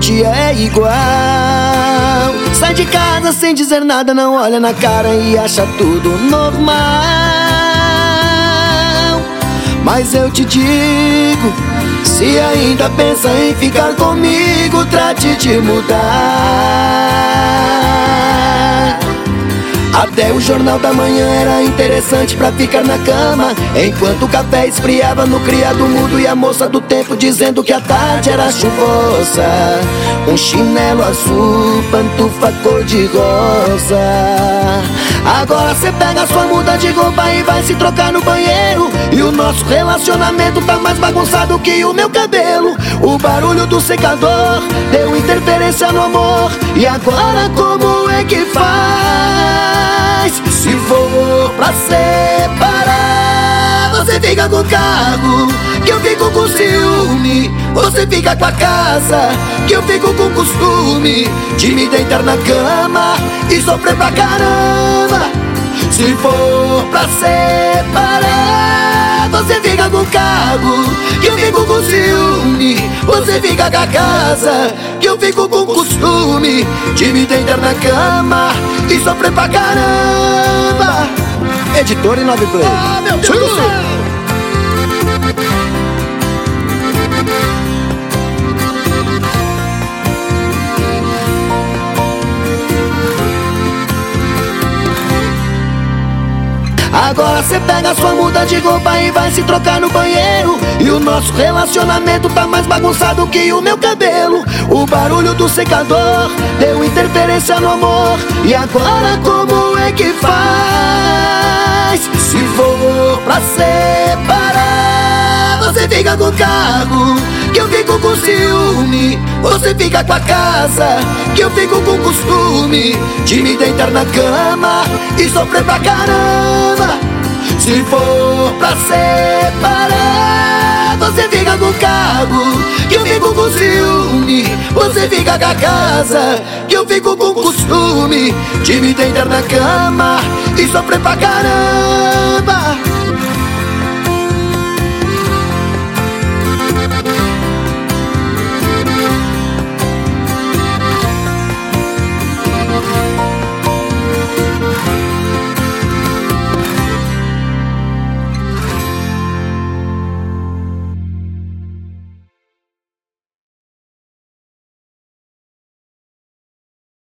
te é igual. Sai de casa sem dizer nada, não olha na cara e acha tudo normal. Mas eu te digo, se ainda pensa em ficar comigo, trate de mudar. Até o jornal da manhã era interessante pra ficar na cama, enquanto o café esfriava no criado mudo e a moça do tempo dizendo que a tarde era chuvosa. Um chinelo azul, pantufa cor de rosa. Agora cê pega sua muda de roupa e vai se trocar no banheiro, e o nosso relacionamento tá mais bagunçado que o meu cabelo. O barulho do secador deu interferência no amor, e agora como é que faz? Se for pra separar, você fica com o carro, que eu fico com ciúme. Você fica com a casa, que eu fico com o costume de me deitar na cama e sofrer pra caramba. Se for pra separar, você fica com o carro, que eu fico com ciúme. Você fica com a casa, que eu fico com o costume de me deitar na cama e sofrer pra caramba. Editor e 9 Play. Ah, meu Deus do céu! Agora cê pega sua muda de roupa e vai se trocar no banheiro, e o nosso relacionamento tá mais bagunçado que o meu cabelo. O barulho do secador deu interferência no amor, e agora como é que faz? Se for pra separar, você fica com o carro, que eu fico com ciúme. Você fica com a casa, que eu fico com o costume de me deitar na cama e sofrer pra caramba. Se for pra separar, você fica com o carro, que eu fico com ciúme. Você fica com a casa, que eu fico com o costume de me deitar na cama e sofrer pra caramba.